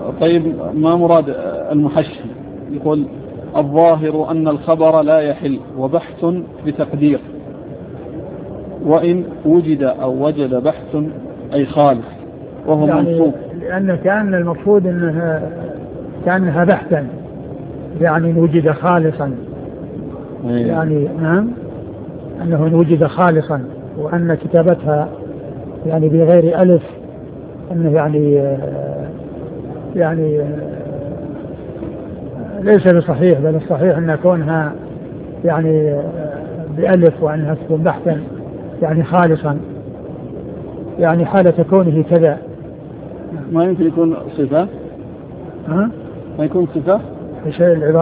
طيب ما مراد المحشي؟ يقول الظاهر أن الخبر لا يحل وبحث بتقدير، وإن وجد أو وجد بحث أي خالص وهو يعني منصوب، لأن كان المفروض كأنها بحثا، يعني وجد خالصا، يعني نعم أنه وجد خالصا، وأن كتابتها يعني بغير ألف أنه يعني ليس بصحيح، بل الصحيح أن كونها يعني بألف وأنها تكون بحثا يعني خالصا، يعني حالة كونه كذا. ما يمكن يكون صفة؟ ها؟ ما يكون صفة؟ في شيء العبارة